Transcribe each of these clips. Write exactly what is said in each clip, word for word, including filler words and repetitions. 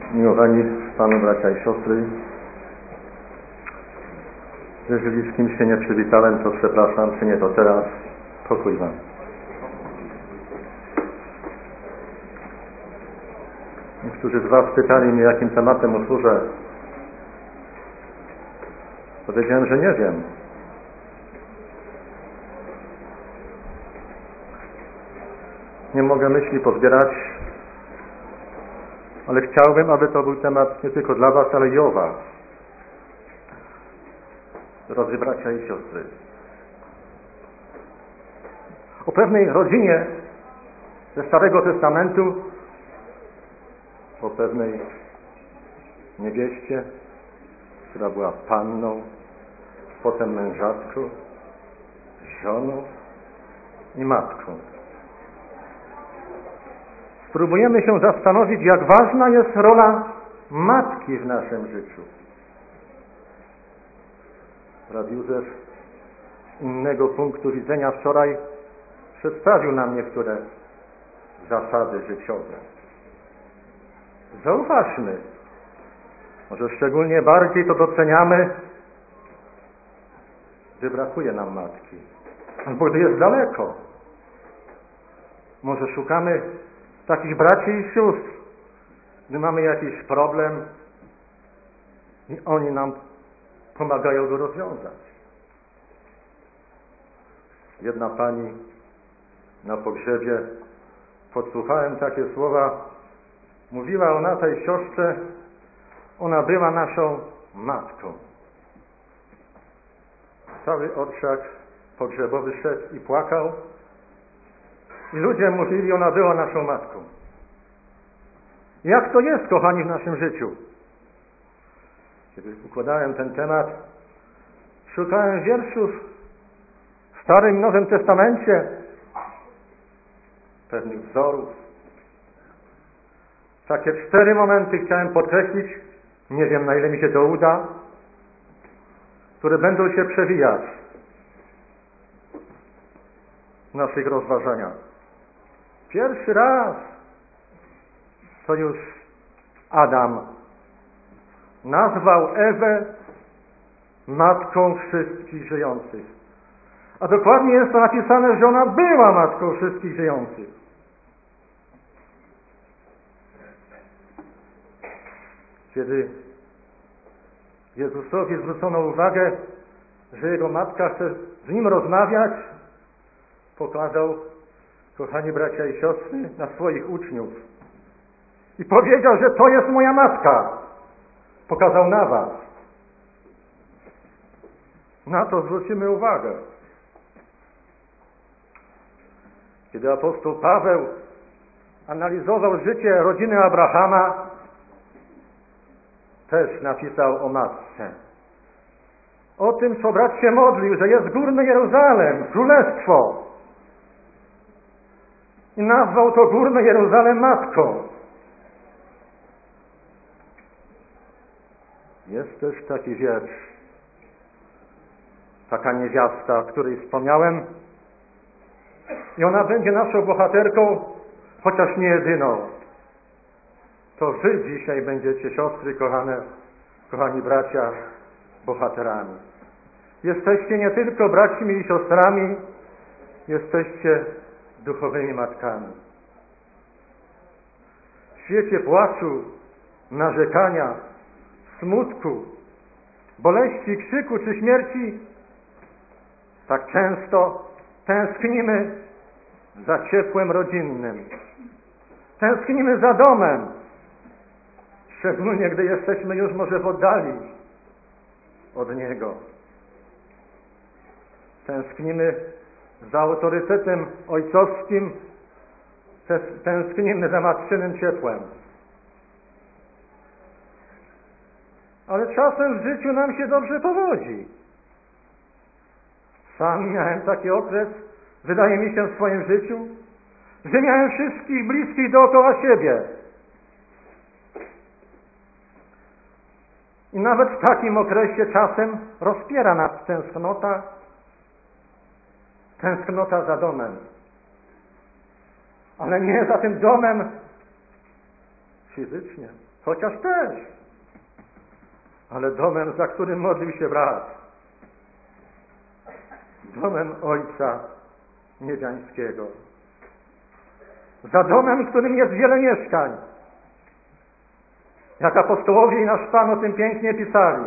Miłowani Panu bracia i siostry, jeżeli z kimś się nie przywitałem, to przepraszam, czy nie to teraz. Pokój Wam. Niektórzy z Was pytali mnie, jakim tematem usłużę. Powiedziałem, że nie wiem. Nie mogę myśli pozbierać, ale chciałbym, aby to był temat nie tylko dla Was, ale i o Was. Drodzy bracia i siostry. O pewnej rodzinie ze Starego Testamentu, o pewnej niewieście, która była panną, potem mężatką, żoną i matką. Spróbujemy się zastanowić, jak ważna jest rola matki w naszym życiu. Brat Józef z innego punktu widzenia wczoraj przedstawił nam niektóre zasady życiowe. Zauważmy, może szczególnie bardziej to doceniamy, gdy brakuje nam matki, albo gdy jest daleko. Może szukamy takich braci i sióstr, gdy mamy jakiś problem i oni nam pomagają go rozwiązać. Jedna pani na pogrzebie, podsłuchałem takie słowa, mówiła ona tej siostrze, ona była naszą matką. Cały orszak pogrzebowy szedł i płakał i ludzie mówili, ona była naszą matką. Jak to jest, kochani, w naszym życiu? Kiedy układałem ten temat, szukałem wierszów w Starym i Nowym Testamencie, pewnych wzorów. Takie cztery momenty chciałem podkreślić, nie wiem, na ile mi się to uda, które będą się przewijać w naszych rozważaniach. Pierwszy raz to już Adam nazwał Ewę matką wszystkich żyjących. A dokładnie jest to napisane, że ona była matką wszystkich żyjących. Kiedy Jezusowi zwrócono uwagę, że jego matka chce z nim rozmawiać, pokazał, kochani bracia i siostry, na swoich uczniów i powiedział, że to jest moja matka. Pokazał na was. Na to zwrócimy uwagę. Kiedy apostoł Paweł analizował życie rodziny Abrahama, też napisał o matce. O tym, co brat się modlił, że jest górny Jeruzalem, królestwo. I nazwał to górny Jeruzalem matką. Jest też taki wiersz, taka niewiasta, o której wspomniałem, i ona będzie naszą bohaterką, chociaż nie jedyną. To wy dzisiaj będziecie, siostry kochane, kochani bracia, bohaterami. Jesteście nie tylko braćmi i siostrami, jesteście duchowymi matkami. W świecie płaczu, narzekania, smutku, boleści, krzyku czy śmierci tak często tęsknimy za ciepłem rodzinnym. Tęsknimy za domem, szczególnie gdy jesteśmy już może w oddali od niego. Tęsknimy za autorytetem ojcowskim, tęsknimy za matczynym ciepłem. Ale czasem w życiu nam się dobrze powodzi. Sam miałem taki okres, wydaje mi się, w swoim życiu, że miałem wszystkich bliskich dookoła siebie. I nawet w takim okresie czasem rozpiera nas tęsknota, tęsknota za domem. Ale nie za tym domem fizycznie, chociaż też, ale domem, za którym modlił się brat, domem Ojca Niebiańskiego, za domem, w którym jest wiele mieszkań, jak apostołowie i nasz Pan o tym pięknie pisali.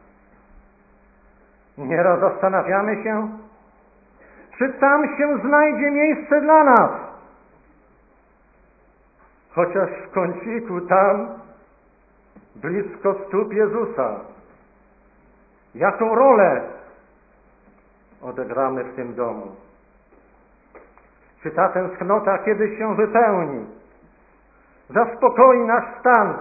Nieraz zastanawiamy się, czy tam się znajdzie miejsce dla nas, chociaż w kąciku tam, blisko stóp Jezusa, jaką rolę odegramy w tym domu. Czy ta tęsknota kiedyś się wypełni, zaspokoi nasz stan?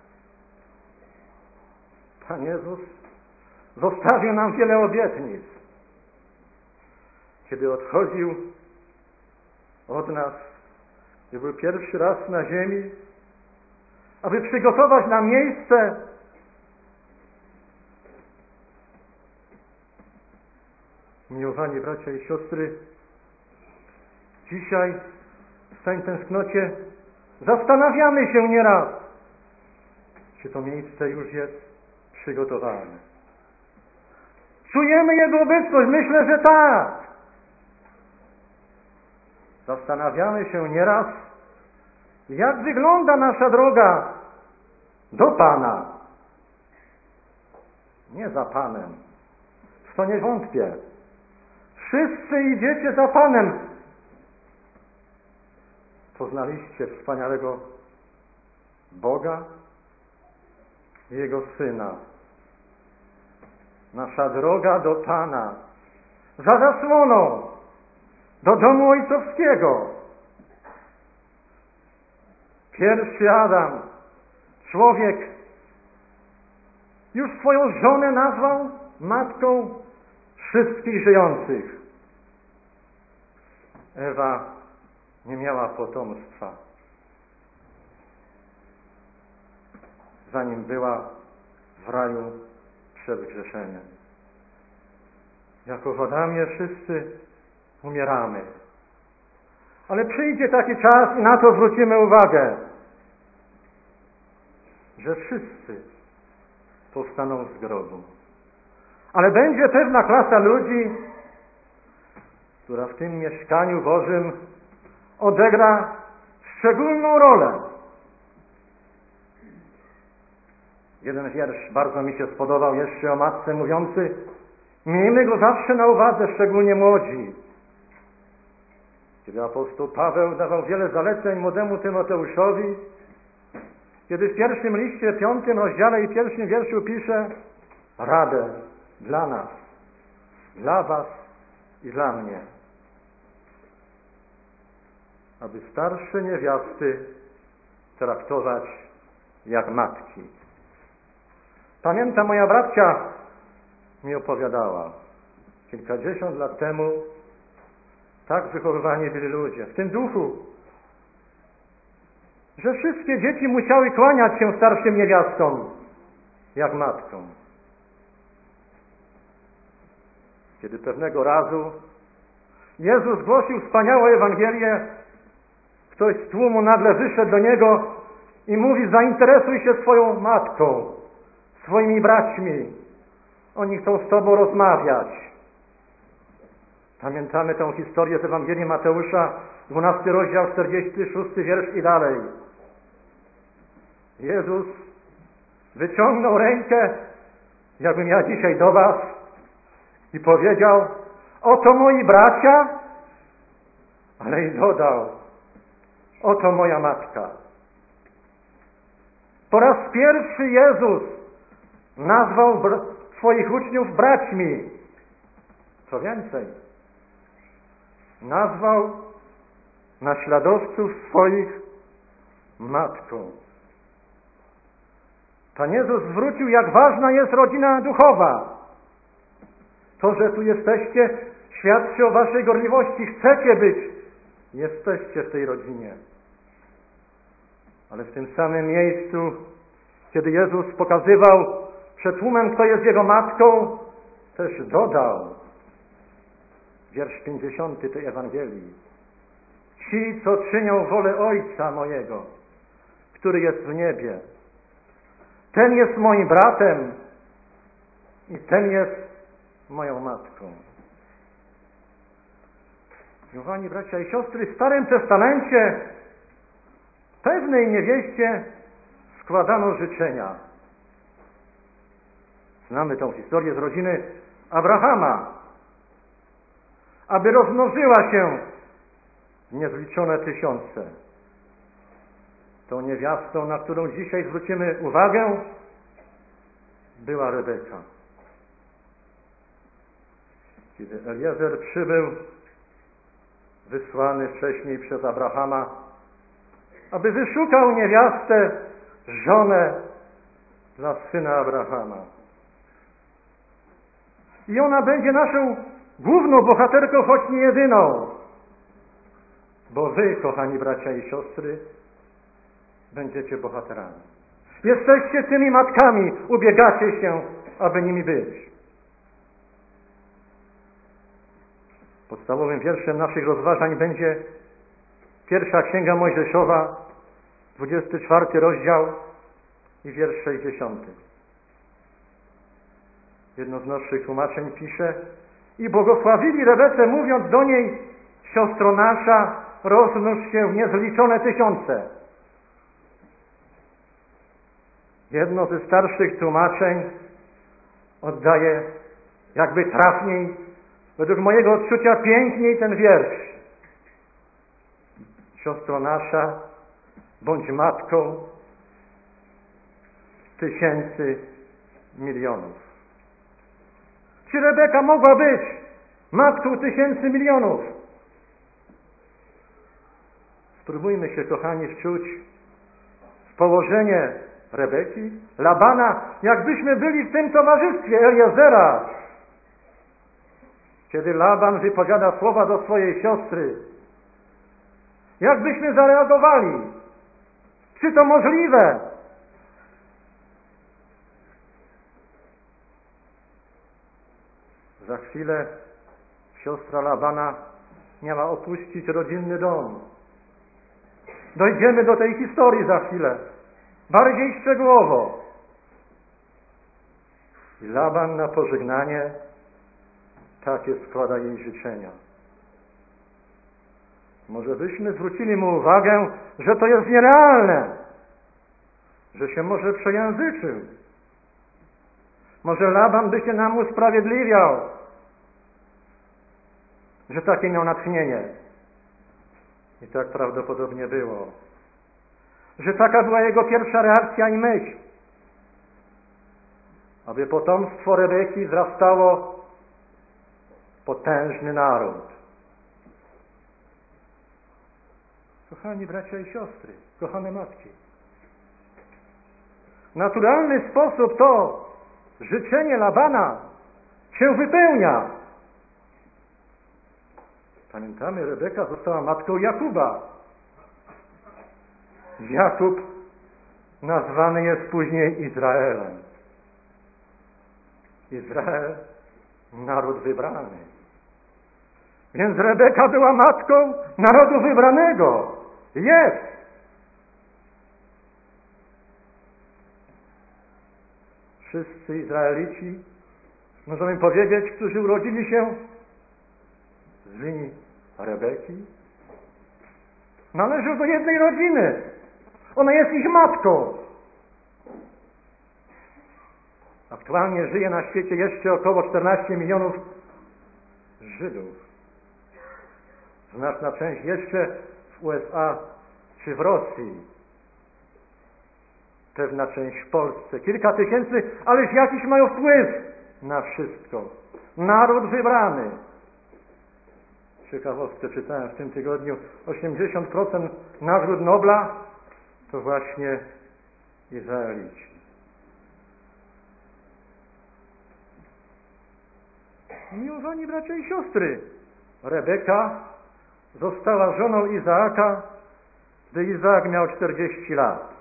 Pan Jezus zostawił nam wiele obietnic. Kiedy odchodził od nas i był pierwszy raz na ziemi, aby przygotować nam miejsce, miłowani bracia i siostry, dzisiaj w tej tęsknocie zastanawiamy się nieraz, czy to miejsce już jest przygotowane. Czujemy Jego obecność? Myślę, że tak. Zastanawiamy się nieraz, jak wygląda nasza droga do Pana. Nie za Panem. W to nie wątpię. Wszyscy idziecie za Panem. Poznaliście wspaniałego Boga i Jego Syna. Nasza droga do Pana, za zasłoną, do domu ojcowskiego. Pierwszy Adam, człowiek, już swoją żonę nazwał matką wszystkich żyjących. Ewa nie miała potomstwa, zanim była w raju przed grzeszeniem. Jako w Adamie wszyscy umieramy. Ale przyjdzie taki czas i na to zwrócimy uwagę, że wszyscy powstaną z grobu. Ale będzie pewna klasa ludzi, która w tym mieszkaniu Bożym odegra szczególną rolę. Jeden wiersz bardzo mi się spodobał jeszcze o matce, mówiący: miejmy go zawsze na uwadze, szczególnie młodzi. Kiedy apostoł Paweł dawał wiele zaleceń młodemu Tymoteuszowi, kiedy w pierwszym liście, piątym rozdziale i pierwszym wierszu pisze radę dla nas, dla was i dla mnie, aby starsze niewiasty traktować jak matki. Pamiętam, moja bracia mi opowiadała kilkadziesiąt lat temu, tak wychowywani byli ludzie, w tym duchu, że wszystkie dzieci musiały kłaniać się starszym niewiastom jak matkom. Kiedy pewnego razu Jezus głosił wspaniałą Ewangelię, ktoś z tłumu nagle wyszedł do Niego i mówi: zainteresuj się swoją matką, swoimi braćmi. Oni chcą z Tobą rozmawiać. Pamiętamy tę historię z Ewangelii Mateusza, dwunasty rozdział, czterdziesty szósty wiersz i dalej. Jezus wyciągnął rękę, jakbym ja dzisiaj do was, i powiedział: oto moi bracia, ale i dodał: oto moja matka. Po raz pierwszy Jezus nazwał br- swoich uczniów braćmi. Co więcej, nazwał naśladowców swoich matką. Pan Jezus zwrócił, jak ważna jest rodzina duchowa. To, że tu jesteście, świadczy o waszej gorliwości. Chcecie być. Jesteście w tej rodzinie. Ale w tym samym miejscu, kiedy Jezus pokazywał przed tłumem, kto jest Jego matką, też dodał wiersz pięćdziesiąty tej Ewangelii: ci, co czynią wolę Ojca mojego, który jest w niebie. Ten jest moim bratem i ten jest moją matką. Kochani bracia i siostry, w Starym Testamencie pewnej niewieście składano życzenia. Znamy tą historię z rodziny Abrahama. Aby rozmnożyła się w niezliczone tysiące. Tą niewiastą, na którą dzisiaj zwrócimy uwagę, była Rebeka. Kiedy Eliezer przybył, wysłany wcześniej przez Abrahama, aby wyszukał niewiastę, żonę dla syna Abrahama. I ona będzie naszą główną bohaterką, choć nie jedyną. Bo wy, kochani bracia i siostry, będziecie bohaterami. Jesteście tymi matkami, ubiegacie się, aby nimi być. Podstawowym wierszem naszych rozważań będzie pierwsza Księga Mojżeszowa, dwudziesty czwarty rozdział i wiersz sześćdziesiąty. Jedno z naszych tłumaczeń pisze: i błogosławili Rebece, mówiąc do niej: siostro nasza, rozmnóż się w niezliczone tysiące. Jedno ze starszych tłumaczeń oddaje jakby trafniej, według mojego odczucia piękniej ten wiersz. Siostro nasza, bądź matką tysięcy milionów. Czy Rebeka mogła być matką tysięcy milionów? Spróbujmy się, kochani, wczuć w położenie Rebeki, Labana, jakbyśmy byli w tym towarzystwie Eliezera. Kiedy Laban wypowiada słowa do swojej siostry, jakbyśmy zareagowali? Czy to możliwe? Za chwilę siostra Labana miała opuścić rodzinny dom. Dojdziemy do tej historii za chwilę, bardziej szczegółowo. I Laban na pożegnanie takie składa jej życzenia. Może byśmy zwrócili mu uwagę, że to jest nierealne, że się może przejęzyczył. Może Laban by się nam usprawiedliwiał, że takie miał natchnienie. I tak prawdopodobnie było. Że taka była jego pierwsza reakcja i myśl. Aby potomstwo Rebeki wzrastało potężny naród. Kochani bracia i siostry, kochane matki, w naturalny sposób to życzenie Labana się wypełnia. Pamiętamy, Rebeka została matką Jakuba. Jakub nazwany jest później Izraelem. Izrael, naród wybrany. Więc Rebeka była matką narodu wybranego. Jest. Wszyscy Izraelici, możemy powiedzieć, którzy urodzili się z linii Rebeki, należą do jednej rodziny. Ona jest ich matką. Aktualnie żyje na świecie jeszcze około czternaście milionów Żydów. Znaczna część jeszcze w U S A czy w Rosji. Pewna część w Polsce. Kilka tysięcy, ależ jakiś mają wpływ na wszystko. Naród wybrany. Ciekawostkę czytałem w tym tygodniu. osiemdziesiąt procent nagród Nobla to właśnie Izraelici. Miłowani bracia i siostry, Rebeka została żoną Izaaka, gdy Izaak miał czterdzieści lat.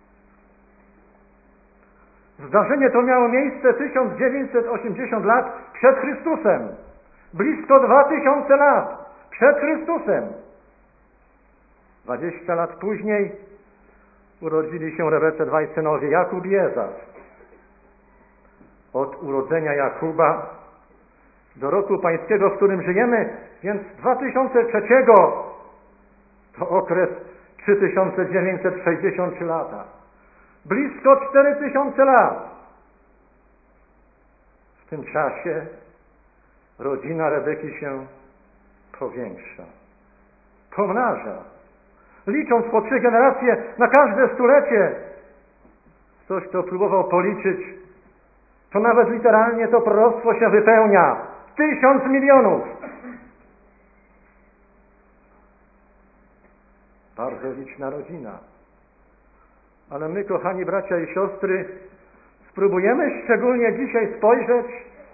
Zdarzenie to miało miejsce tysiąc dziewięćset osiemdziesiąt lat przed Chrystusem. Blisko dwa tysiące lat przed Chrystusem. dwadzieścia lat później urodzili się Rebece dwaj synowie, Jakub i Ezaf. Od urodzenia Jakuba do roku pańskiego, w którym żyjemy, więc dwa tysiące trzeciego, to okres trzy tysiące dziewięćset sześćdziesiąt trzy lata. Blisko cztery tysiące lat. W tym czasie rodzina Rebeki się powiększa, pomnaża. Licząc po trzy generacje na każde stulecie. Ktoś, kto próbował policzyć, to nawet literalnie to proroctwo się wypełnia. Tysiąc milionów. Bardzo liczna rodzina. Ale my, kochani bracia i siostry, spróbujemy szczególnie dzisiaj spojrzeć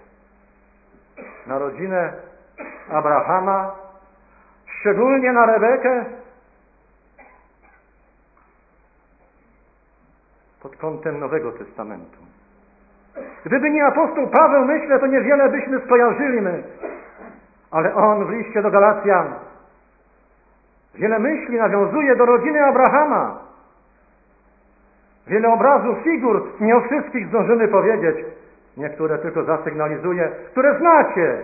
na rodzinę Abrahama, szczególnie na Rebekę, pod kątem Nowego Testamentu. Gdyby nie apostoł Paweł, myślę, to niewiele byśmy skojarzyli my. Ale on w liście do Galacjan wiele myśli nawiązuje do rodziny Abrahama. Wiele obrazów, figur, nie o wszystkich zdążymy powiedzieć. Niektóre tylko zasygnalizuję, które znacie.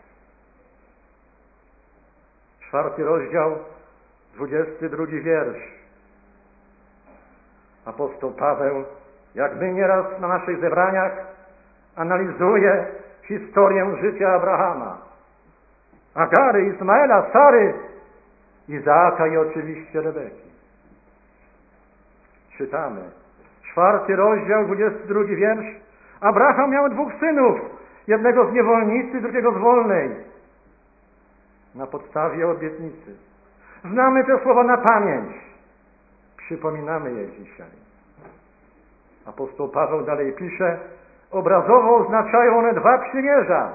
Czwarty rozdział, dwudziesty drugi wiersz. Apostoł Paweł, jak my nieraz na naszych zebraniach, analizuje historię życia Abrahama, Agary, Ismaela, Sary, Izaaka i oczywiście Rebeki. Czytamy. Czwarty rozdział, dwudziesty drugi wiersz. Abraham miał dwóch synów, jednego z niewolnicy, drugiego z wolnej. Na podstawie obietnicy. Znamy te słowa na pamięć. Przypominamy je dzisiaj. Apostoł Paweł dalej pisze, obrazowo oznaczają one dwa przymierza.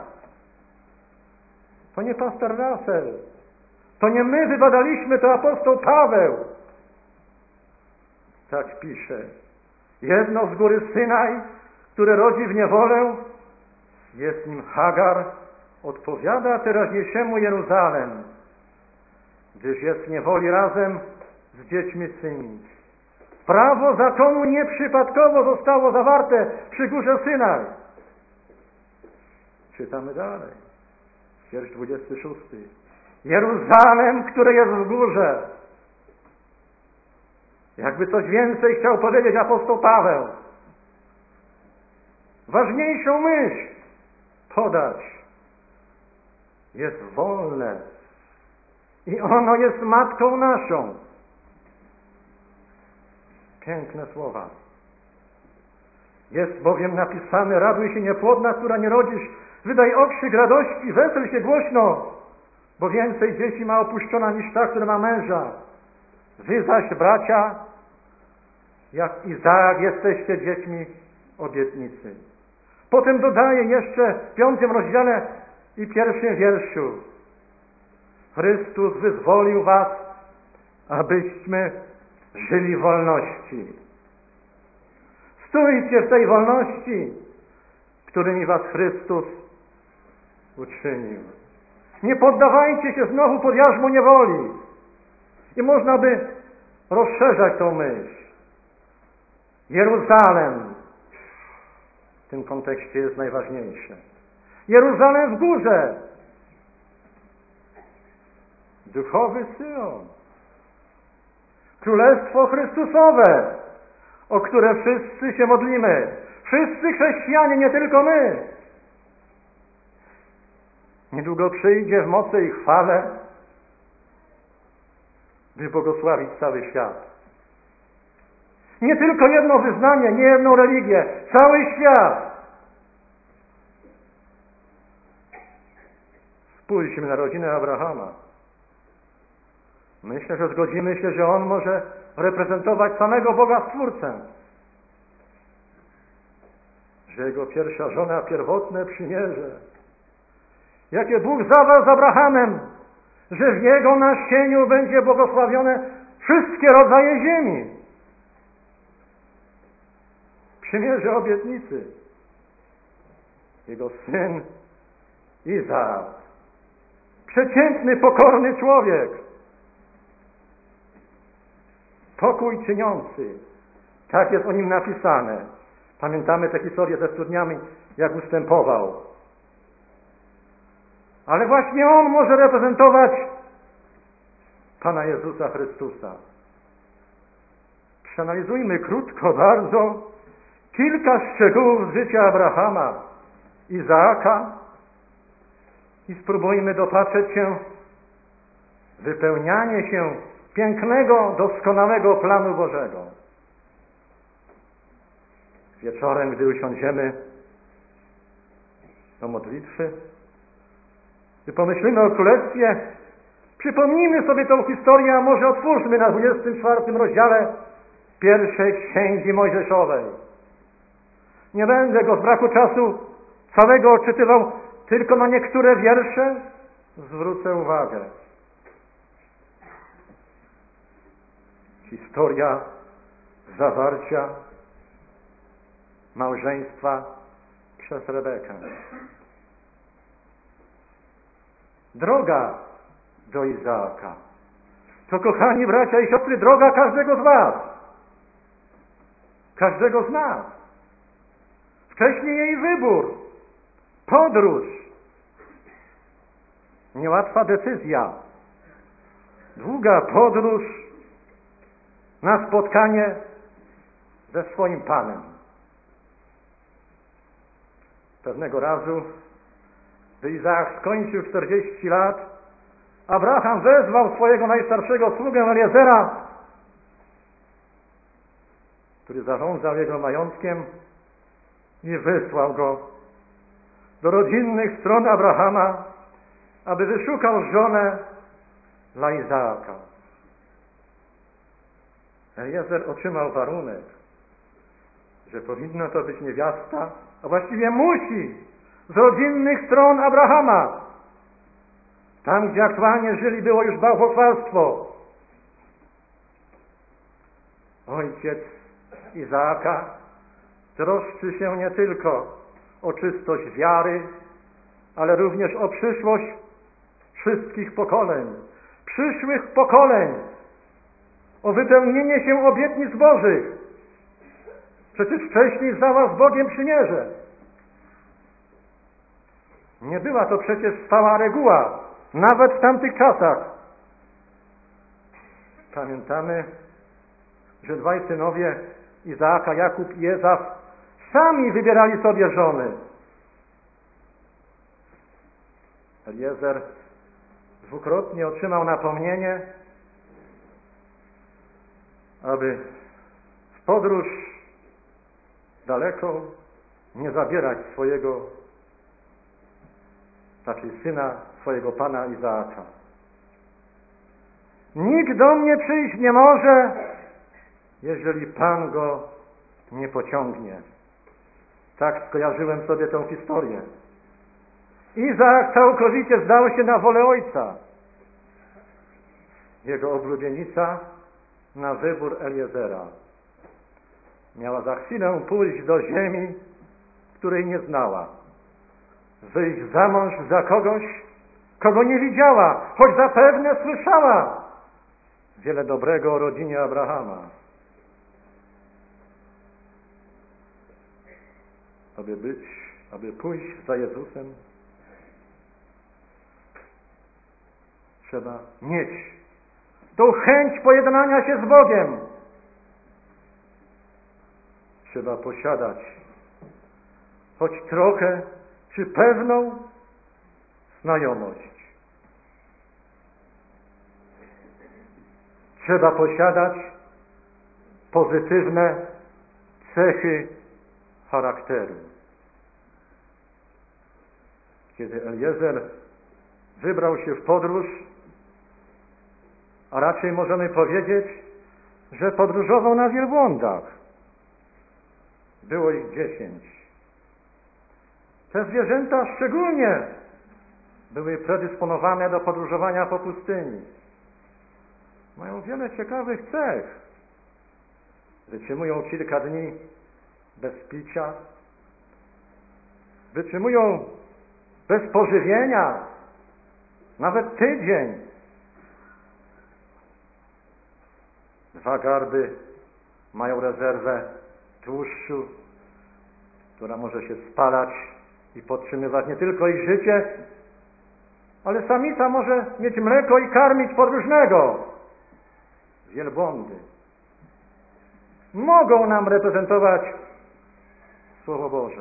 To nie pastor Russell. To nie my wybadaliśmy, to apostoł Paweł. Tak pisze. Jedno z góry Synaj, które rodzi w niewolę, jest nim Hagar, odpowiada teraźniejszemu Jeruzalem, gdyż jest w niewoli razem z dziećmi syni. Prawo zakonu nieprzypadkowo zostało zawarte przy górze Synaj. Czytamy dalej. Wiersz dwudziesty szósty. Jeruzalem, które jest w górze. Jakby coś więcej chciał powiedzieć apostoł Paweł. Ważniejszą myśl podać. Jest wolne. I ono jest matką naszą. Piękne słowa. Jest bowiem napisane, raduj się niepłodna, która nie rodzisz, wydaj okrzyk radości, wesel się głośno, bo więcej dzieci ma opuszczona niż ta, która ma męża. Wy zaś, bracia, jak Izaak, jesteście dziećmi obietnicy. Potem dodaje jeszcze w piątym rozdziale i pierwszym wierszu. Chrystus wyzwolił was, abyśmy żyli w wolności. Stójcie w tej wolności, którymi was Chrystus uczynił. Nie poddawajcie się znowu pod jarzmo niewoli. I można by rozszerzać tą myśl. Jeruzalem w tym kontekście jest najważniejsze. Jeruzalem w górze. Duchowy Syjon. Królestwo Chrystusowe, o które wszyscy się modlimy. Wszyscy chrześcijanie, nie tylko my. Niedługo przyjdzie w mocy i chwale, by błogosławić cały świat. Nie tylko jedno wyznanie, nie jedną religię, cały świat. Spójrzmy na rodzinę Abrahama. Myślę, że zgodzimy się, że on może reprezentować samego Boga Stwórcę. Że jego pierwsza żona, pierwotne przymierze, jakie Bóg zawarł z Abrahamem, że w jego nasieniu będzie błogosławione wszystkie rodzaje ziemi. Przymierze obietnicy. Jego syn Izaak. Przeciętny, pokorny człowiek. Pokój czyniący, Tak jest o nim napisane. Pamiętamy tę historię ze studniami, jak ustępował. Ale właśnie on może reprezentować Pana Jezusa Chrystusa. Przeanalizujmy krótko bardzo kilka szczegółów z życia Abrahama, Izaaka i spróbujmy dopatrzeć się wypełnianie się pięknego, doskonałego planu Bożego. Wieczorem, gdy usiądziemy do modlitwy, gdy pomyślimy o Królestwie, przypomnijmy sobie tą historię, a może otwórzmy na dwudziestym czwartym rozdziale pierwszej Księgi Mojżeszowej. Nie będę go z braku czasu całego odczytywał, tylko na niektóre wiersze zwrócę uwagę. Historia zawarcia małżeństwa przez Rebekę. Droga do Izaaka. To, kochani bracia i siostry, droga każdego z was. Każdego z nas. Wcześniej jej wybór. Podróż. Niełatwa decyzja. Długa podróż na spotkanie ze swoim Panem. Pewnego razu, gdy Izaak skończył czterdzieści lat, Abraham wezwał swojego najstarszego sługę Eliezera, który zarządzał jego majątkiem, i wysłał go do rodzinnych stron Abrahama, aby wyszukał żonę dla Izaaka. Eliezer otrzymał warunek, że powinna to być niewiasta, a właściwie musi, z rodzinnych stron Abrahama. Tam, gdzie aktualnie żyli, było już bałwochwalstwo. Ojciec Izaaka troszczy się nie tylko o czystość wiary, ale również o przyszłość wszystkich pokoleń, przyszłych pokoleń, o wypełnienie się obietnic Bożych. Przecież wcześniej zawarł z Bogiem przymierze. Nie była to przecież stała reguła, nawet w tamtych czasach. Pamiętamy, że dwaj synowie Izaaka, Jakub i Ezaf, sami wybierali sobie żony. Eliezer dwukrotnie otrzymał napomnienie, aby w podróż daleką nie zabierać swojego, znaczy syna swojego pana Izaaka. Nikt do mnie przyjść nie może, jeżeli Pan go nie pociągnie. Tak skojarzyłem sobie tę historię. Izaak całkowicie zdał się na wolę ojca. Jego oblubienica na wybór Eliezera. Miała za chwilę pójść do ziemi, której nie znała. Wyjść za mąż za kogoś, kogo nie widziała, choć zapewne słyszała wiele dobrego o rodzinie Abrahama. Aby być, aby pójść za Jezusem, trzeba mieć tą chęć pojednania się z Bogiem. Trzeba posiadać choć trochę, czy pewną znajomość. Trzeba posiadać pozytywne cechy charakteru. Kiedy Eliezer wybrał się w podróż, a raczej możemy powiedzieć, że podróżował na wielbłądach. Było ich dziesięć. Te zwierzęta szczególnie były predysponowane do podróżowania po pustyni. Mają wiele ciekawych cech. Wytrzymują kilka dni bez picia. Wytrzymują bez pożywienia. Nawet tydzień. Dwa garby mają rezerwę tłuszczu, która może się spalać i podtrzymywać nie tylko ich życie, ale samica może mieć mleko i karmić podróżnego. Wielbłądy mogą nam reprezentować Słowo Boże.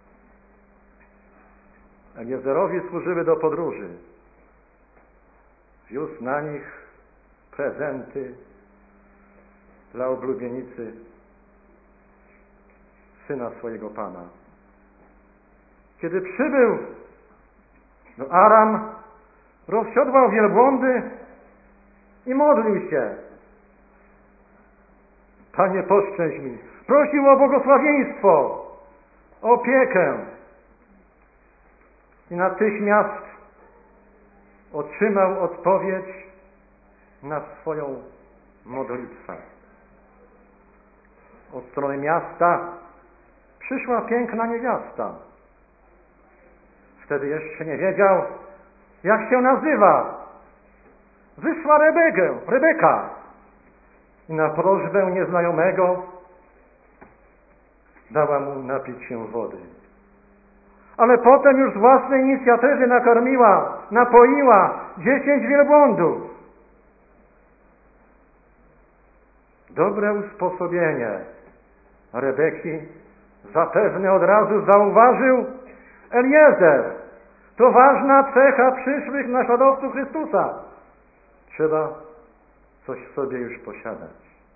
Eliezerowi służyły do podróży. Wiózł na nich prezenty dla oblubienicy syna swojego Pana. Kiedy przybył do Aram, rozsiodłał wielbłądy i modlił się. Panie, poszczęść mi. Prosił o błogosławieństwo, o opiekę. I natychmiast otrzymał odpowiedź na swoją modlitwę. Od strony miasta przyszła piękna niewiasta. Wtedy jeszcze nie wiedział, jak się nazywa. Wyszła Rebekę, Rebeka i na prośbę nieznajomego dała mu napić się wody. Ale potem już z własnej inicjatywy nakarmiła, napoiła dziesięć wielbłądów. Dobre usposobienie Rebeki zapewne od razu zauważył Eliezer. To ważna cecha przyszłych naśladowców Chrystusa. Trzeba coś w sobie już posiadać.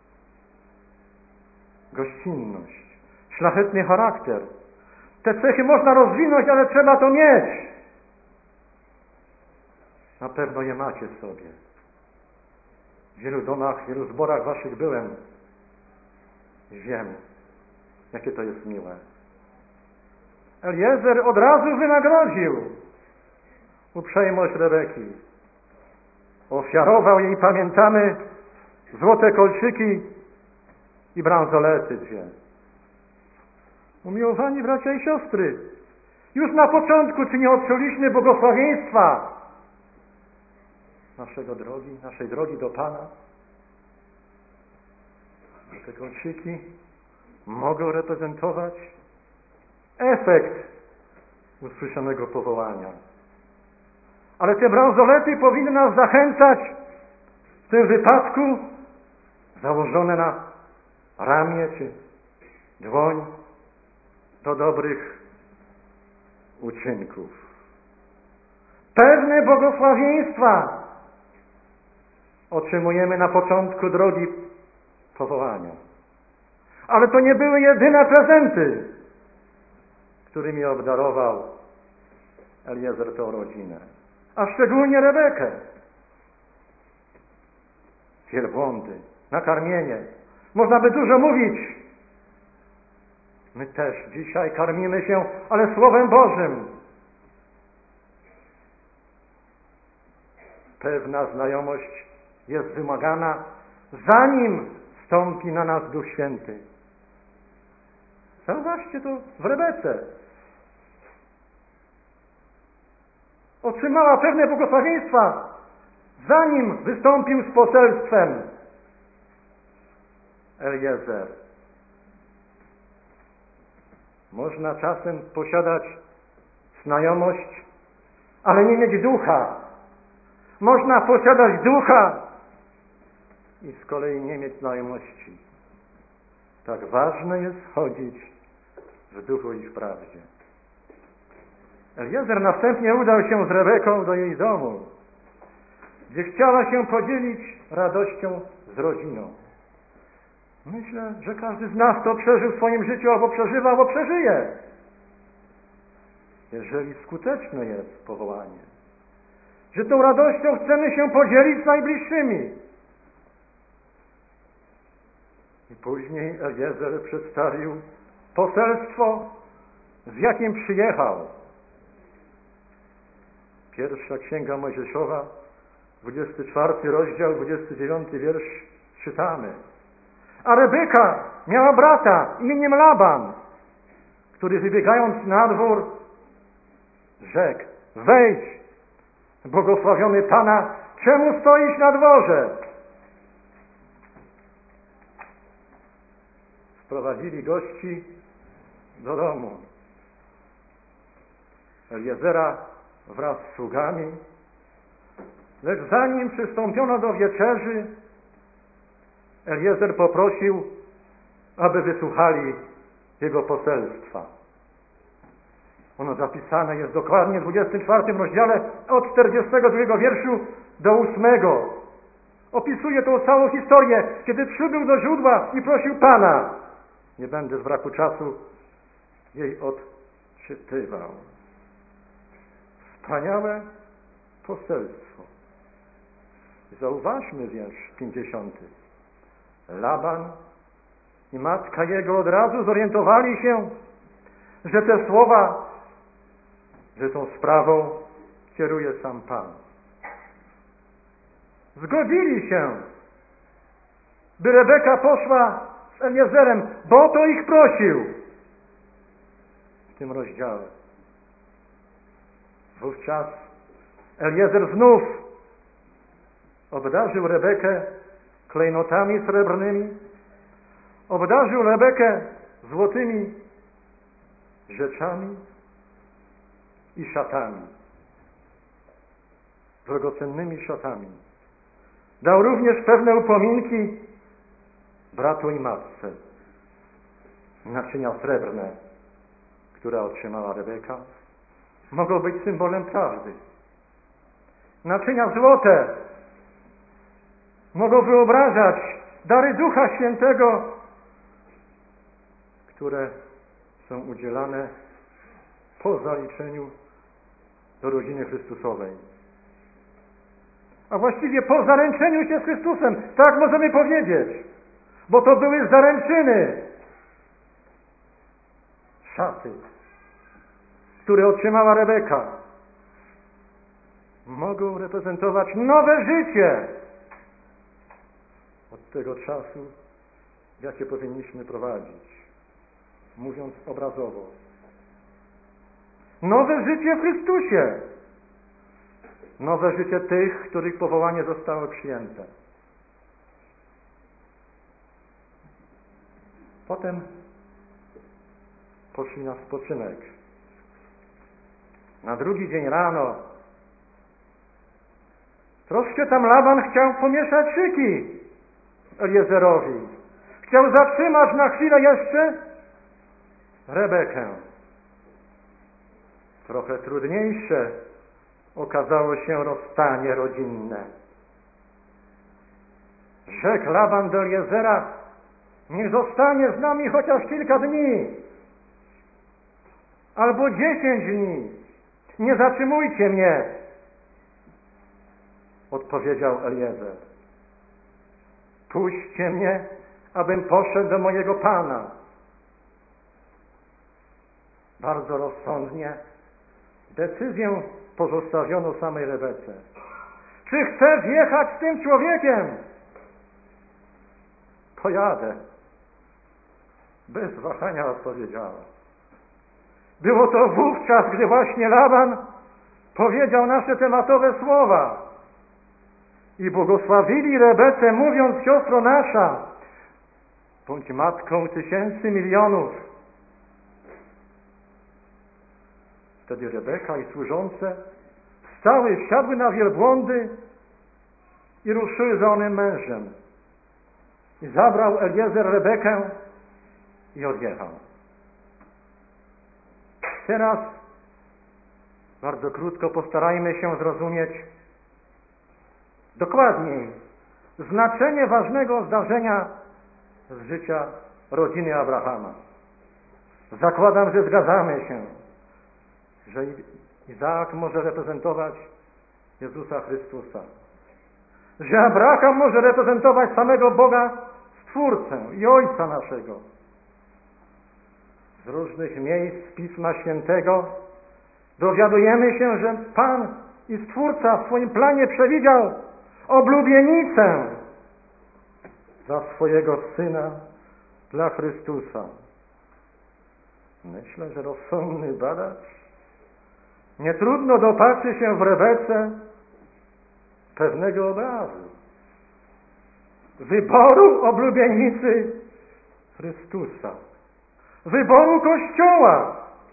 Gościnność, szlachetny charakter. Te cechy można rozwinąć, ale trzeba to mieć. Na pewno je macie w sobie. W wielu domach, w wielu zborach waszych byłem i wiem, jakie to jest miłe. Eliezer od razu wynagrodził uprzejmość Rebeki. Ofiarował jej, pamiętamy, złote kolczyki i bransolety dwie. Umiłowani bracia i siostry, już na początku, czy nie odczuliśmy błogosławieństwa naszego drogi, naszej drogi do Pana? Te kolczyki mogą reprezentować efekt usłyszanego powołania. Ale te bransolety powinny nas zachęcać w tym wypadku założone na ramię czy dłoń do dobrych uczynków. Pewne błogosławieństwa otrzymujemy na początku drogi powołania. Ale to nie były jedyne prezenty, którymi obdarował Eliezer tę rodzinę, a szczególnie Rebekę. Wielbłądy, nakarmienie. Można by dużo mówić. My też dzisiaj karmimy się, ale Słowem Bożym. Pewna znajomość jest wymagana, zanim wstąpi na nas Duch Święty. Zauważcie to w Rebece. Otrzymała pewne błogosławieństwa, zanim wystąpił z poselstwem Eliezer. Można czasem posiadać znajomość, ale nie mieć ducha. Można posiadać ducha i z kolei nie mieć znajomości. Tak ważne jest chodzić w duchu i w prawdzie. Eliezer następnie udał się z Rebeką do jej domu, gdzie chciała się podzielić radością z rodziną. Myślę, że każdy z nas to przeżył w swoim życiu, albo przeżywa, albo przeżyje. Jeżeli skuteczne jest powołanie, że tą radością chcemy się podzielić z najbliższymi. I później Eliezer przedstawił poselstwo, z jakim przyjechał. Pierwsza Księga Mojżeszowa, dwudziesty czwarty rozdział, dwudziesty dziewiąty wiersz czytamy. A Rebeka miała brata imieniem Laban, który wybiegając na dwór rzekł: wejdź, błogosławiony Pana, czemu stoisz na dworze? sprowadzili gości do domu. Eliezera wraz z sługami, lecz zanim przystąpiono do wieczerzy, Eliezer poprosił, aby wysłuchali jego poselstwa. Ono zapisane jest dokładnie w dwudziestym czwartym rozdziale od czterdziestego drugiego wierszu do ósmego. Opisuje tą całą historię, kiedy przybył do źródła i prosił Pana. Nie będę z braku czasu jej odczytywał. Wspaniałe poselstwo. Zauważmy wiersz pięćdziesiąty. Laban i matka jego od razu zorientowali się, że te słowa, że tą sprawą kieruje sam Pan. Zgodzili się, by Rebeka poszła z Eliezerem, bo to ich prosił w tym rozdziale. Wówczas Eliezer znów obdarzył Rebekę klejnotami srebrnymi, obdarzył Rebekę złotymi rzeczami i szatami, drogocennymi szatami. Dał również pewne upominki bratu i matce. Naczynia srebrne, które otrzymała Rebeka, mogą być symbolem prawdy. Naczynia złote mogą wyobrażać dary Ducha Świętego, które są udzielane po zaliczeniu do rodziny Chrystusowej. A właściwie po zaręczeniu się z Chrystusem, tak możemy powiedzieć, bo to były zaręczyny. Szaty, które otrzymała Rebeka, mogą reprezentować nowe życie od tego czasu, jakie powinniśmy prowadzić, mówiąc obrazowo. Nowe życie w Chrystusie. Nowe życie tych, których powołanie zostało przyjęte. Potem poszli na spoczynek. Na drugi dzień rano troszkę tam Laban chciał pomieszać szyki Eliezerowi. Chciał zatrzymać na chwilę jeszcze Rebekę. Trochę trudniejsze okazało się rozstanie rodzinne. Rzekł Laban do Eliezera: niech zostanie z nami chociaż kilka dni, albo dziesięć dni. Nie zatrzymujcie mnie. Odpowiedział Eliezer: puśćcie mnie, abym poszedł do mojego Pana. Bardzo rozsądnie decyzję pozostawiono samej Rebece. Czy chcesz jechać z tym człowiekiem? Pojadę. Bez wahania odpowiedziała. Było to wówczas, gdy właśnie Laban powiedział nasze tematowe słowa. I błogosławili Rebecę, mówiąc: siostro nasza, bądź matką tysięcy milionów. Wtedy Rebeka i służące wstały, wsiadły na wielbłądy i ruszyły za onym mężem. I zabrał Eliezer Rebekę i odjechał. Teraz bardzo krótko postarajmy się zrozumieć dokładniej znaczenie ważnego zdarzenia z życia rodziny Abrahama. Zakładam, że zgadzamy się, że Izaak może reprezentować Jezusa Chrystusa, że Abraham może reprezentować samego Boga, Stwórcę i Ojca naszego. Z różnych miejsc Pisma Świętego dowiadujemy się, że Pan i Stwórca w swoim planie przewidział oblubienicę za swojego Syna dla Chrystusa. Myślę, że rozsądny badacz nie trudno dopatrzy się w Rebece pewnego obrazu wyboru oblubienicy Chrystusa, wyboru Kościoła.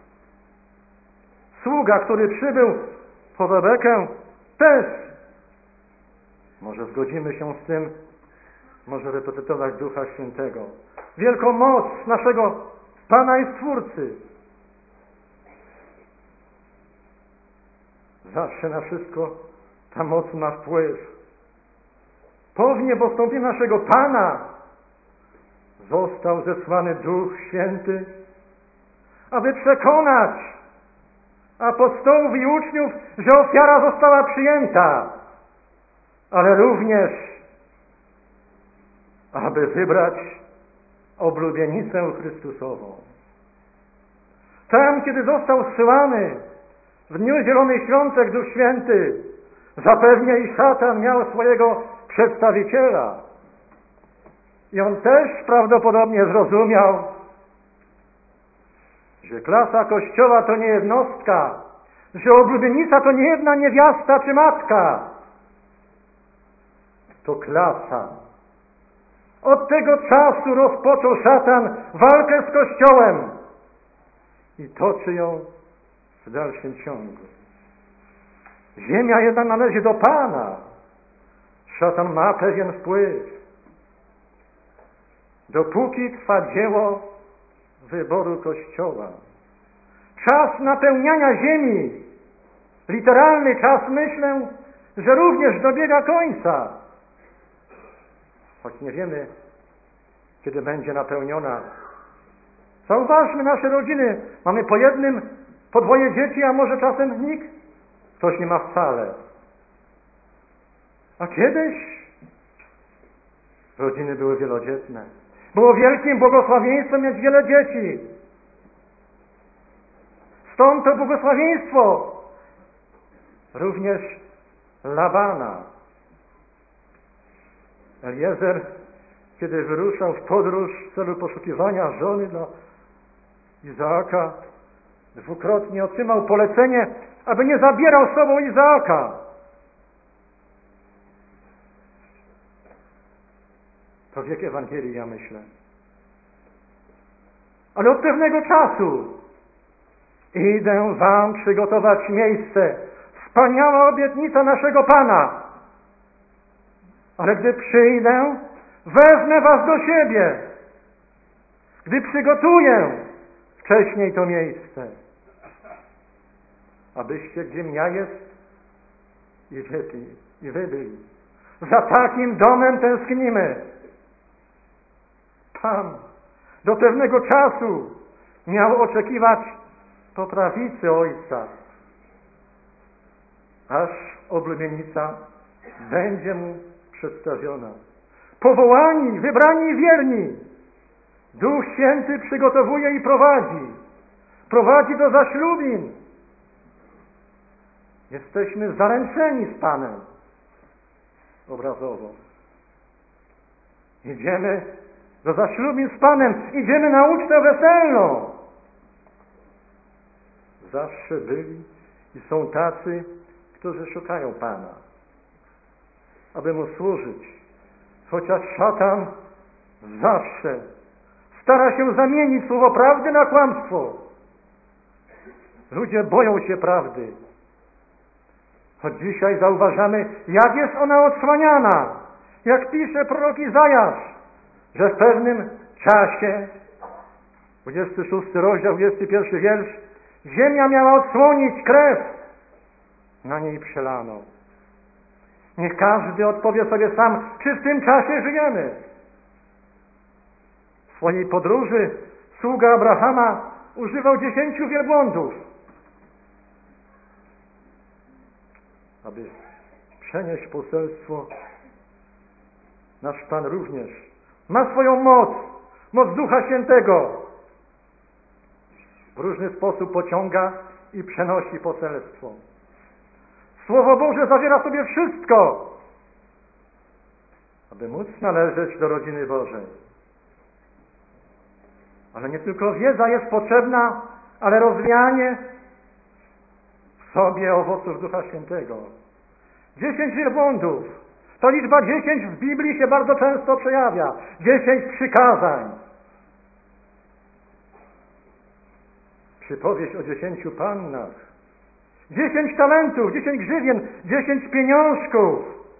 Sługa, który przybył po Rebekę, też. Może zgodzimy się z tym, może reprezentować Ducha Świętego. Wielką moc naszego Pana i Stwórcy. Zawsze na wszystko ta moc ma wpływ. Po niebostąpieniu naszego Pana został zesłany Duch Święty, aby przekonać apostołów i uczniów, że ofiara została przyjęta, ale również aby wybrać oblubienicę Chrystusową. Tam, kiedy został zsyłany w dniu Zielonych Świątek Duch Święty, zapewne i szatan miał swojego przedstawiciela. I on też prawdopodobnie zrozumiał, że klasa Kościoła to nie jednostka, że oblubienica to nie jedna niewiasta czy matka. To klasa. Od tego czasu rozpoczął szatan walkę z Kościołem i toczy ją w dalszym ciągu. Ziemia jednak należy do Pana. Szatan ma pewien wpływ. Dopóki trwa dzieło wyboru Kościoła. Czas napełniania ziemi, literalny czas, myślę, że również dobiega końca. Choć nie wiemy, kiedy będzie napełniona. Zauważmy nasze rodziny. Mamy po jednym, po dwoje dzieci, a może czasem nikt. Ktoś nie ma wcale. A kiedyś rodziny były wielodzietne. Było wielkim błogosławieństwem mieć wiele dzieci. Stąd to błogosławieństwo również Labana. Eliezer, kiedy wyruszał w podróż w celu poszukiwania żony dla Izaaka, dwukrotnie otrzymał polecenie, aby nie zabierał z sobą Izaaka. To wiek Ewangelii, ja myślę. Ale od pewnego czasu idę wam przygotować miejsce. Wspaniała obietnica naszego Pana. Ale gdy przyjdę, wezmę was do siebie. Gdy przygotuję wcześniej to miejsce. Abyście, gdzie ja jest, i wy, i wy byli. Za takim domem tęsknimy. Pan do pewnego czasu miał oczekiwać po prawicy Ojca, aż oblubienica będzie mu przedstawiona. Powołani, wybrani i wierni. Duch Święty przygotowuje i prowadzi. Prowadzi do zaślubin. Jesteśmy zaręczeni z Panem. Obrazowo. Idziemy do zaślubin z Panem. Idziemy na ucztę weselną. Zawsze byli i są tacy, którzy szukają Pana, aby Mu służyć. Chociaż szatan zawsze stara się zamienić słowo prawdy na kłamstwo. Ludzie boją się prawdy. Choć dzisiaj zauważamy, jak jest ona odsłaniana. Jak pisze prorok Izajasz, że w pewnym czasie, dwudziesty szósty rozdział, dwudziesty pierwszy wiersz, ziemia miała odsłonić krew na niej przelaną. Niech każdy odpowie sobie sam, czy w tym czasie żyjemy. W swojej podróży sługa Abrahama używał dziesięciu wielbłądów, aby przenieść poselstwo. Nasz Pan również ma swoją moc, moc Ducha Świętego. W różny sposób pociąga i przenosi poselstwo. Słowo Boże zawiera sobie wszystko, aby móc należeć do rodziny Bożej. Ale nie tylko wiedza jest potrzebna, ale rozwijanie w sobie owoców Ducha Świętego. Dziesięć wielbłądów. To liczba dziesięć w Biblii się bardzo często przejawia. Dziesięć przykazań. Przypowieść o dziesięciu pannach. Dziesięć talentów, dziesięć grzywien, dziesięć pieniążków.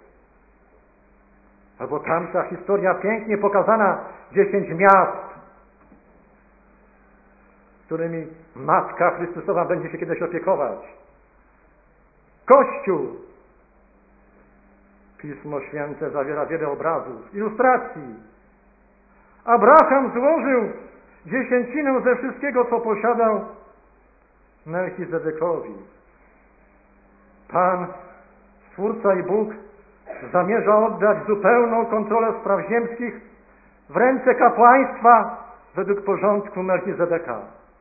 Albo tamta historia pięknie pokazana, dziesięć miast, którymi Matka Chrystusowa będzie się kiedyś opiekować. Kościół. Pismo Święte zawiera wiele obrazów, ilustracji. Abraham złożył dziesięcinę ze wszystkiego, co posiadał, Melchizedekowi. Pan, Stwórca i Bóg, zamierza oddać zupełną kontrolę spraw ziemskich w ręce kapłaństwa według porządku Melchizedeka.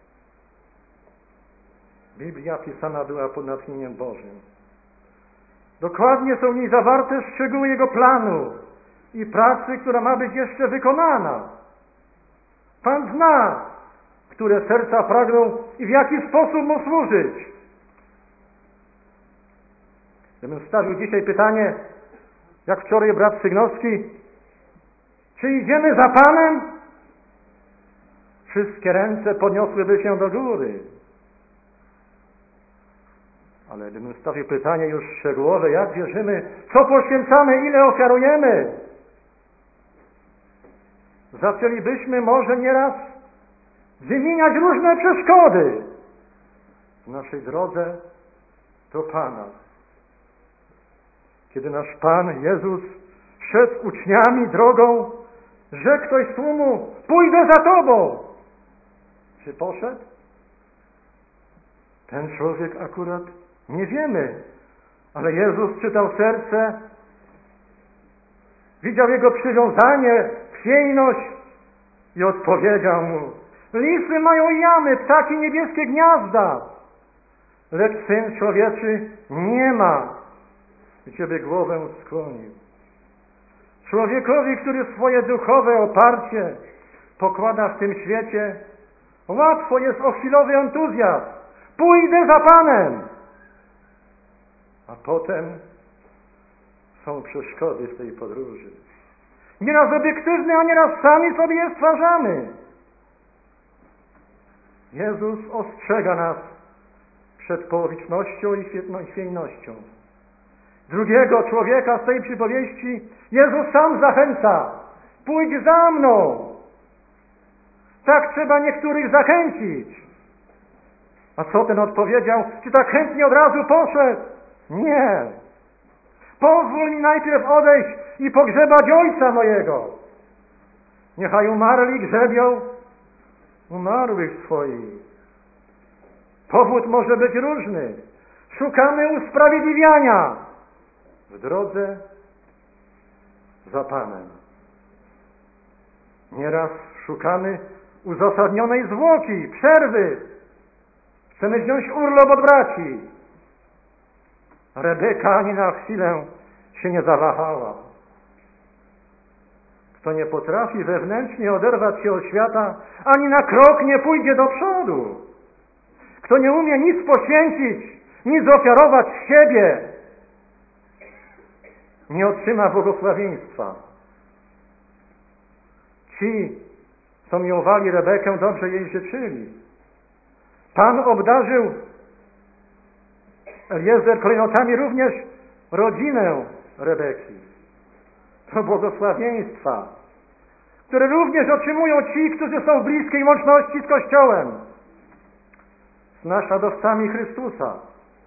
Biblia pisana była pod natchnieniem Bożym. Dokładnie są w niej zawarte szczegóły Jego planu i pracy, która ma być jeszcze wykonana. Pan zna, które serca pragną i w jaki sposób Mu służyć. Gdybym stawił dzisiaj pytanie, jak wczoraj brat Sygnowski, czy idziemy za Panem? Wszystkie ręce podniosłyby się do góry. Ale gdybym stawił pytanie już szczegółowe, jak wierzymy, co poświęcamy, ile ofiarujemy, zaczęlibyśmy może nieraz wymieniać różne przeszkody w naszej drodze do Pana. Kiedy nasz Pan Jezus szedł uczniami drogą, rzekł ktoś z tłumu: pójdę za Tobą. Czy poszedł? Ten człowiek akurat nie wiemy, ale Jezus czytał serce, widział jego przywiązanie, chwiejność i odpowiedział mu: lisy mają jamy, ptaki niebieskie gniazda, lecz Syn Człowieczy nie ma, gdzie by głowę skłonił. Człowiekowi, który swoje duchowe oparcie pokłada w tym świecie, łatwo jest o chwilowy entuzjazm. Pójdę za Panem. A potem są przeszkody w tej podróży. Nieraz obiektywne, a nieraz sami sobie je stwarzamy. Jezus ostrzega nas przed połowicznością i chwiejnością. Drugiego człowieka z tej przypowieści Jezus sam zachęca: pójdź za mną. Tak trzeba niektórych zachęcić. A co ten odpowiedział? Czy tak chętnie od razu poszedł? Nie. Pozwól mi najpierw odejść i pogrzebać ojca mojego. Niechaj umarli grzebią umarłych swoich. Powód może być różny. Szukamy usprawiedliwiania w drodze za Panem. Nieraz szukamy uzasadnionej zwłoki, przerwy. Chcemy wziąć urlop od braci. Rebeka ani na chwilę się nie zawahała. Kto nie potrafi wewnętrznie oderwać się od świata, ani na krok nie pójdzie do przodu. Kto nie umie nic poświęcić, nic ofiarować z siebie, nie otrzyma błogosławieństwa. Ci, co miłowali Rebekę, dobrze jej życzyli. Pan obdarzył Eliezer klejnotami również rodzinę Rebeki. To błogosławieństwa, które również otrzymują ci, którzy są w bliskiej łączności z Kościołem, z naśladowcami Chrystusa.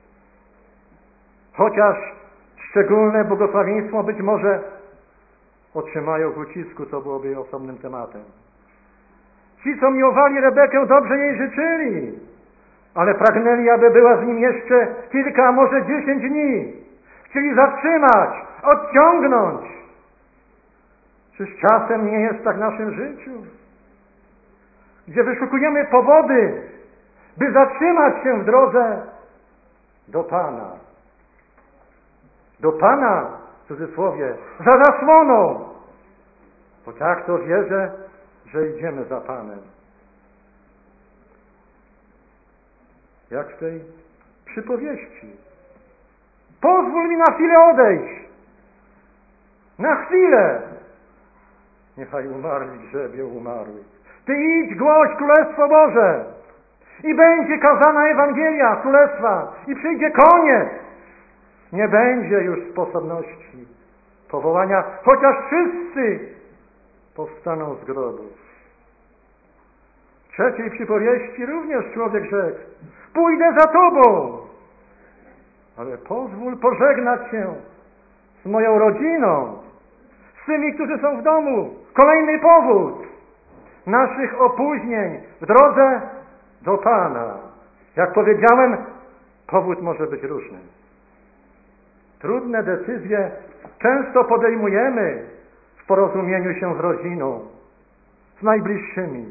Chociaż szczególne błogosławieństwo być może otrzymają w ucisku, co byłoby osobnym tematem. Ci, co miłowali Rebekę, dobrze jej życzyli, ale pragnęli, aby była z nim jeszcze kilka, a może dziesięć dni. Chcieli zatrzymać, odciągnąć. Czyż czasem nie jest tak w naszym życiu? Gdzie wyszukujemy powody, by zatrzymać się w drodze do Pana. Do Pana, w cudzysłowie, za zasłoną. Bo tak to wierzę, że idziemy za Panem. Jak w tej przypowieści. Pozwól mi na chwilę odejść. Na chwilę. Niechaj umarli grzebią umarłych. Ty idź, głoś Królestwo Boże. I będzie kazana Ewangelia Królestwa i przyjdzie koniec. Nie będzie już sposobności powołania, chociaż wszyscy powstaną z grobów. W trzeciej przypowieści również człowiek rzekł: pójdę za Tobą, ale pozwól pożegnać się z moją rodziną, z tymi, którzy są w domu. Kolejny powód naszych opóźnień w drodze do Pana. Jak powiedziałem, powód może być różny. Trudne decyzje często podejmujemy w porozumieniu się z rodziną, z najbliższymi.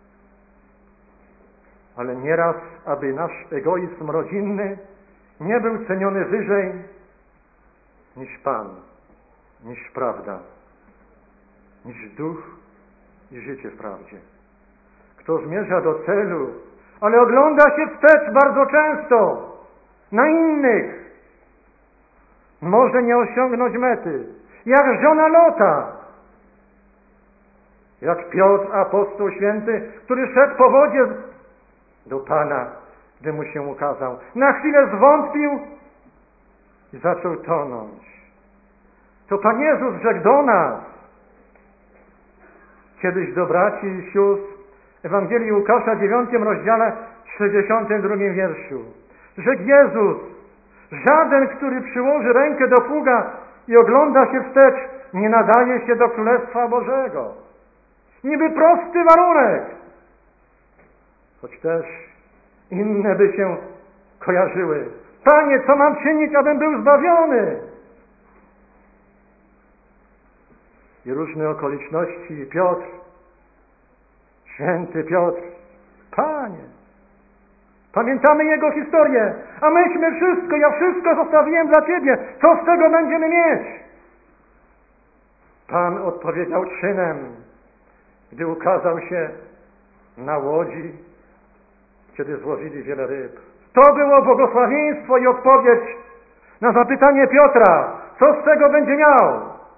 Ale nieraz, aby nasz egoizm rodzinny nie był ceniony wyżej niż Pan, niż prawda, niż duch i życie w prawdzie. Kto zmierza do celu, ale ogląda się wstecz bardzo często na innych, może nie osiągnąć mety. Jak żona Lota, jak Piotr, apostoł święty, który szedł po wodzie do Pana, gdy mu się ukazał. Na chwilę zwątpił i zaczął tonąć. To Pan Jezus rzekł do nas kiedyś do braci i sióstr w Ewangelii Łukasza, dziewiątym rozdziale, sześćdziesiątym drugim wierszu. Rzekł Jezus: żaden, który przyłoży rękę do pługa i ogląda się wstecz, nie nadaje się do Królestwa Bożego. Niby prosty warunek, choć też inne by się kojarzyły. Panie, co mam czynić, abym był zbawiony? I różne okoliczności. I Piotr, święty Piotr: Panie, pamiętamy jego historię, a myśmy wszystko, ja wszystko zostawiłem dla Ciebie, co z tego będziemy mieć? Pan odpowiedział czynem, gdy ukazał się na łodzi, kiedy złowili wiele ryb. To było błogosławieństwo i odpowiedź na zapytanie Piotra, co z tego będzie miał?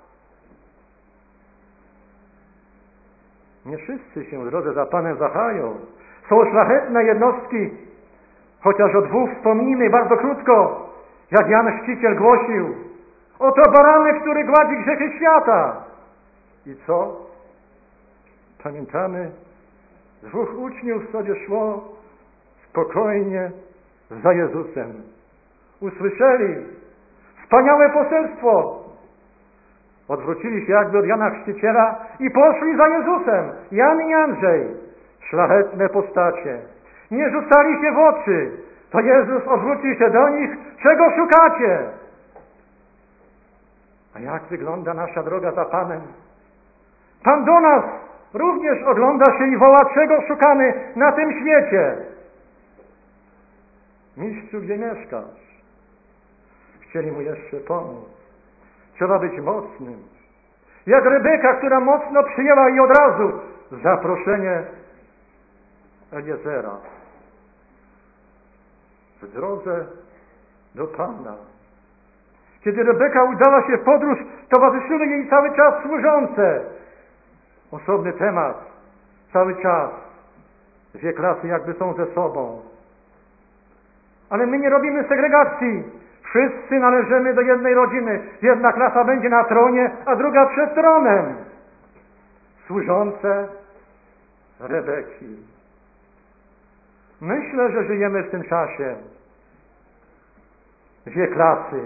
Nie wszyscy się w drodze za Panem wahają. Są szlachetne jednostki, chociaż o dwóch wspomnimy bardzo krótko, jak Jan Chrzciciel głosił: oto baranek, który gładzi grzechy świata. I co? Pamiętamy, dwóch uczniów sobie szło spokojnie za Jezusem. Usłyszeli wspaniałe poselstwo. Odwrócili się jakby od Jana Chrzciciela i poszli za Jezusem. Jan i Andrzej, szlachetne postacie, nie rzucali się w oczy. To Jezus odwrócił się do nich: czego szukacie? A jak wygląda nasza droga za Panem? Pan do nas również ogląda się i woła: czego szukamy na tym świecie? Mistrzu, gdzie mieszkasz? Chcieli mu jeszcze pomóc. Trzeba być mocnym. Jak Rebeka, która mocno przyjęła i od razu zaproszenie Eliezera. W drodze do Pana. Kiedy Rebeka udała się w podróż, towarzyszyły jej cały czas służące. Osobny temat. Cały czas. Dwie klasy jakby są ze sobą. Ale my nie robimy segregacji. Wszyscy należymy do jednej rodziny. Jedna klasa będzie na tronie, a druga przed tronem. Służące Rebeki. Myślę, że żyjemy w tym czasie. Dwie klasy.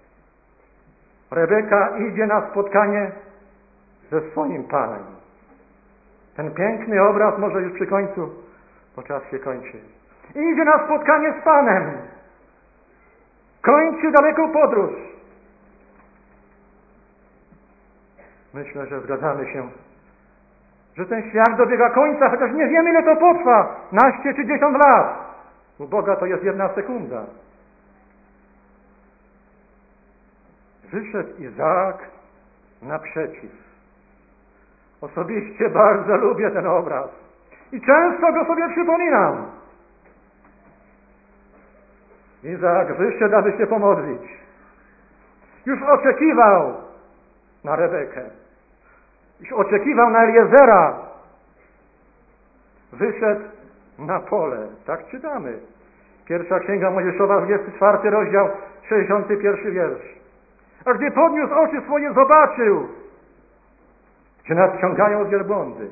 Rebeka idzie na spotkanie ze swoim Panem. Ten piękny obraz, może już przy końcu, bo czas się kończy. Idzie na spotkanie z Panem. Kończy daleką podróż. Myślę, że zgadzamy się, że ten świat dobiega końca, chociaż nie wiemy, ile to potrwa. Naście czy dziesiąt lat. U Boga to jest jedna sekunda. Wyszedł Izaak naprzeciw. Osobiście bardzo lubię ten obraz. I często go sobie przypominam. Izaak wyszedł, aby się pomodlić. Już oczekiwał na Rebekę. Już oczekiwał na Eliezera. Wyszedł na pole. Tak czytamy. Pierwsza Księga Mojżeszowa, dwudziesty czwarty rozdział, sześćdziesiąty pierwszy wiersz. A gdy podniósł oczy swoje, zobaczył, że nadciągają wielbłądy.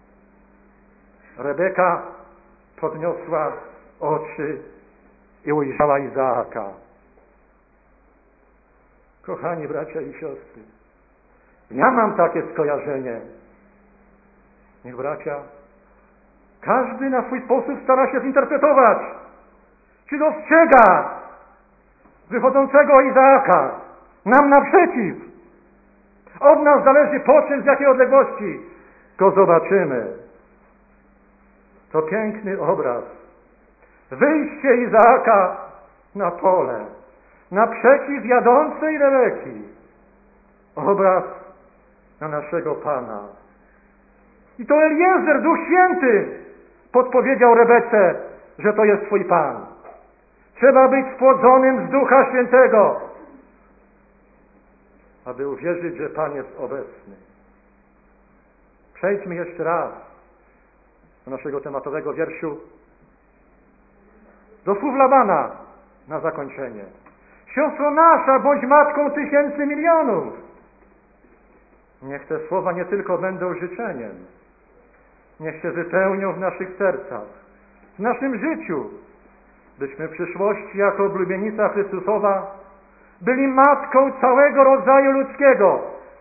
Rebeka podniosła oczy i ujrzała Izaaka. Kochani bracia i siostry, ja mam takie skojarzenie. Niech bracia, każdy na swój sposób stara się zinterpretować, czy dostrzega wychodzącego Izaaka nam naprzeciw. Od nas zależy, po czym, z jakiej odległości go zobaczymy. To piękny obraz. Wyjście Izaaka na pole, naprzeciw jadącej Rebeki. Obraz na naszego Pana. I to Eliezer, Duch Święty, podpowiedział Rebece, że to jest Twój Pan. Trzeba być spłodzonym z Ducha Świętego, aby uwierzyć, że Pan jest obecny. Przejdźmy jeszcze raz do naszego tematowego wierszu, do słów Labana na zakończenie. Siostro nasza, bądź matką tysięcy milionów. Niech te słowa nie tylko będą życzeniem, niech się wypełnią w naszych sercach, w naszym życiu, byśmy w przyszłości jako oblubienica Chrystusowa byli matką całego rodzaju ludzkiego.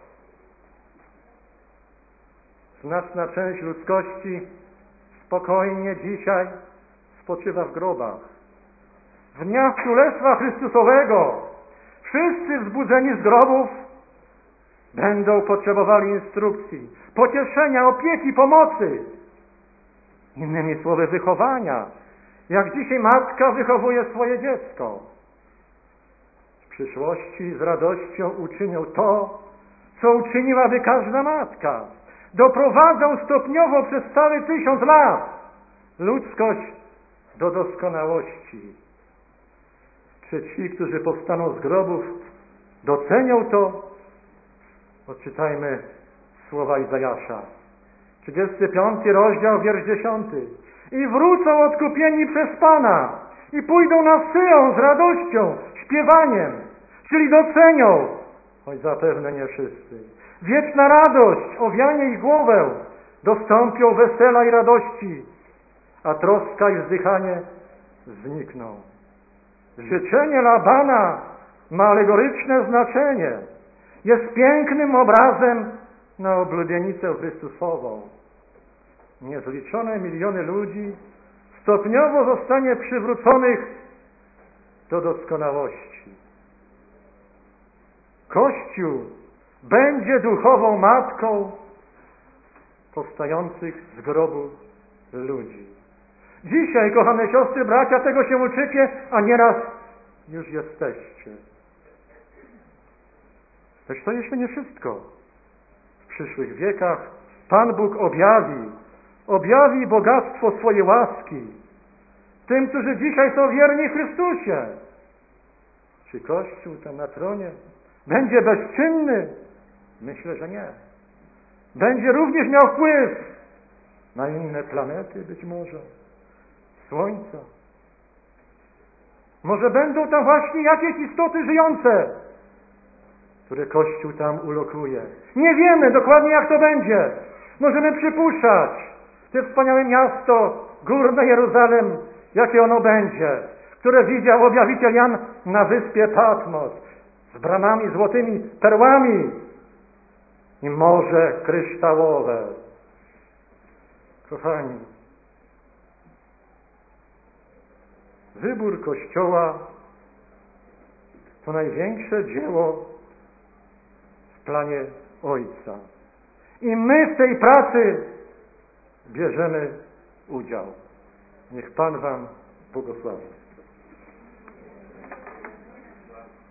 Znaczna część ludzkości spokojnie dzisiaj spoczywa w grobach. W dniach Królestwa Chrystusowego wszyscy wzbudzeni z grobów będą potrzebowali instrukcji, pocieszenia, opieki, pomocy. Innymi słowy, wychowania. Jak dzisiaj matka wychowuje swoje dziecko. W przyszłości z radością uczynią to, co uczyniłaby każda matka. Doprowadzą stopniowo przez cały tysiąc lat ludzkość do doskonałości. Czy ci, którzy powstaną z grobów, docenią to? Odczytajmy słowa Izajasza. trzydziesty piąty rozdział, wiersz dziesiąty. I wrócą odkupieni przez Pana i pójdą na Syjon z radością, śpiewaniem, czyli docenią, choć zapewne nie wszyscy. Wieczna radość owianie ich głowę, dostąpią wesela i radości, a troska i wzdychanie znikną. Życzenie Labana ma alegoryczne znaczenie. Jest pięknym obrazem na oblubienicę Chrystusową. Niezliczone miliony ludzi stopniowo zostanie przywróconych do doskonałości. Kościół będzie duchową matką powstających z grobu ludzi. Dzisiaj, kochane siostry, bracia, tego się uczycie, a nieraz już jesteście. Lecz to jeszcze nie wszystko. W przyszłych wiekach Pan Bóg objawi, objawi bogactwo swojej łaski tym, którzy dzisiaj są wierni Chrystusie. Czy Kościół tam na tronie będzie bezczynny? Myślę, że nie. Będzie również miał wpływ na inne planety być może, Słońca. Może będą tam właśnie jakieś istoty żyjące, które Kościół tam ulokuje. Nie wiemy dokładnie, jak to będzie. Możemy przypuszczać. To wspaniałe miasto, górne Jeruzalem, jakie ono będzie, które widział objawiciel Jan na wyspie Patmos, z bramami złotymi, perłami i morze kryształowe. Kochani, wybór Kościoła to największe dzieło w planie Ojca. I my w tej pracy bierzemy udział. Niech Pan wam błogosławi.